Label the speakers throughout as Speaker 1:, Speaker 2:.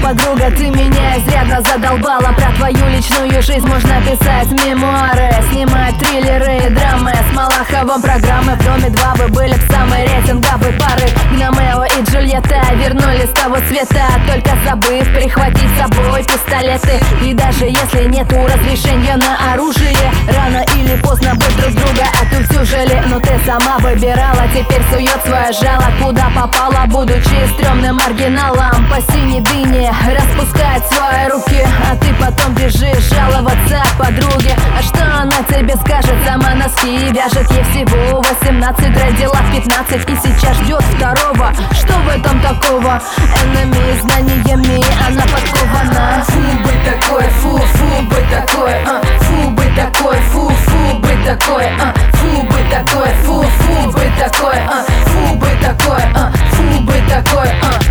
Speaker 1: подруга, ты меня изрядно задолбала. Про твою личную жизнь можно писать мемуары, снимать триллеры и драмы. С Малаховым программы в доме 2 вы были б самой рейтинговой пары. Гномео и Джульетта вернулись с того света, только забыв прихватить с собой пистолеты. И даже если нету разрешения на оружие, рано или поздно быть друг друга отутюжили. Но ты сама выбирала, теперь сует свое жало куда попала, будучи стрёмным маргиналом. По синей дыне распускает свои руки, а ты потом бежишь жаловаться подруге. А что она тебе скажет? Сама носки вяжет, ей всего 18, родила в 15 и сейчас ждет второго. Что в этом такого? Энеми знаниями она подкована.
Speaker 2: Фу, быть такой, фу, быть такой, фу, быть такой, фу, быть такой, фу, быть такой, фу, быть такой, фу, быть такой, фу, быть такой,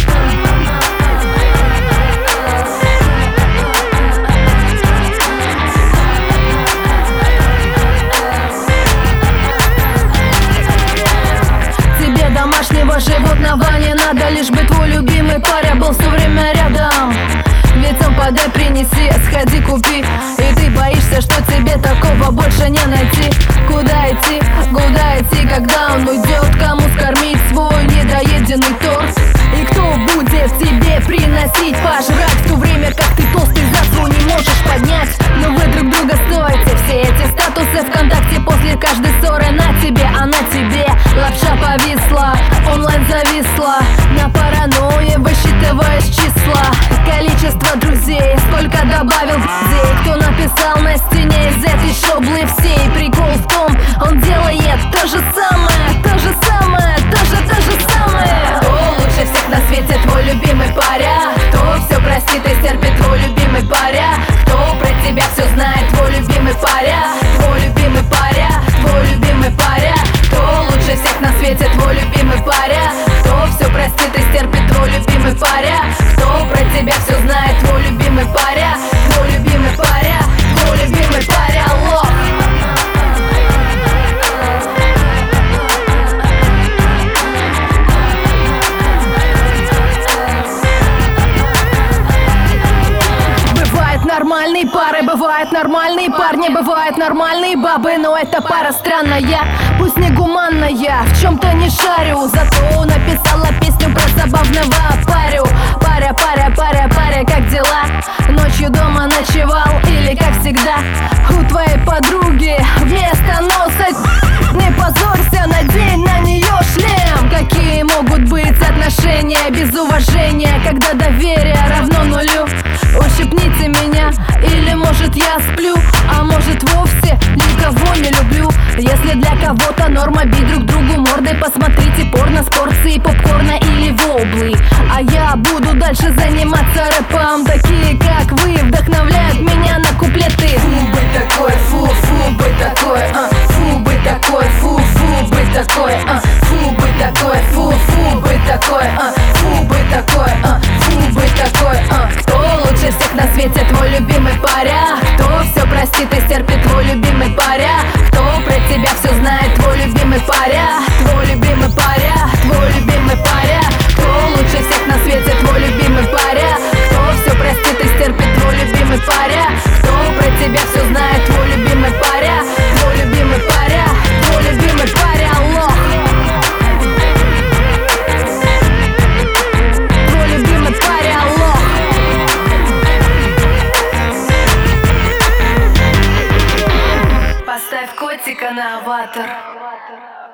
Speaker 1: Тебе домашнего животного не надо, лишь бы твой любимый паря был все время рядом. Ведь он подай, принеси, сходи, купи. И ты боишься, что тебе такого больше не найти. Куда идти, когда он уйдет? Кому скормить свой недоеденный торт? И кто будет тебе приносить пожрать, в то время как ты толстый завтру не можешь поднять? Но вы друг друга стоите, все эти статусы ВКонтакте после каждой ссоры на тебе, а на тебе лапша повисла, онлайн зависла. На паранойе высчитываешь числа, количество друзей, сколько добавил друзей. Кто написал на стене из этой шоблы всей? Прикол в том, он делает то же самое, то же самое, то же самое.
Speaker 2: Кто лучше всех на свете твой любимый паря? Кто все простит и стерпит твой любимый паря? Кто про тебя все знает твой любимый паря? Твой любимый паря, твой любимый паря. Кто лучше всех на свете твой любимый паря? Кто все простит и стерпит твой любимый паря? Кто про тебя все знает твой любимый паря? Твой любимый паря, твой любимый паря, лох.
Speaker 1: Нормальные пары, бывают нормальные парни, бывают нормальные бабы, но эта пара странная, пусть не гуманная, в чем-то не шарю, зато написала песню про забавного парю. Паря, как дела? Ночью дома ночевал или как всегда? У твоей подруги вместо носа не позорься, надень на нее шлем. Какие могут быть отношения без уважения, когда доверие равно нулю? Ущипните меня, или может я сплю, а может вовсе никого не люблю. Если для кого-то норма бить друг другу мордой, посмотрите порно с порцией попкорна или воблы. А я буду дальше заниматься рэпом. Такие как вы вдохновляют меня на куплеты.
Speaker 2: Фу, быть такой, фу, быть такой, фу, быть такой, фу, быть такой, фу, быть такой, фу, быть такой, фу, быть такой, фу, быть такой. Кто лучше всех на свете твой любимый паря? Кто все простит и стерпит твой любимый паря? Кто про тебя все знает твой любимый паря? Твой любимый паря, твой любимый паря. Кто лучше всех на свете твой любимый паря? Кто все простит и стерпит твой любимый паря? Кто про тебя все знает твой любимый паря? Твой любимый паря, твой любимый паря, лох.
Speaker 1: Твой любимый паря, лох.
Speaker 2: Поставь котика на аватар.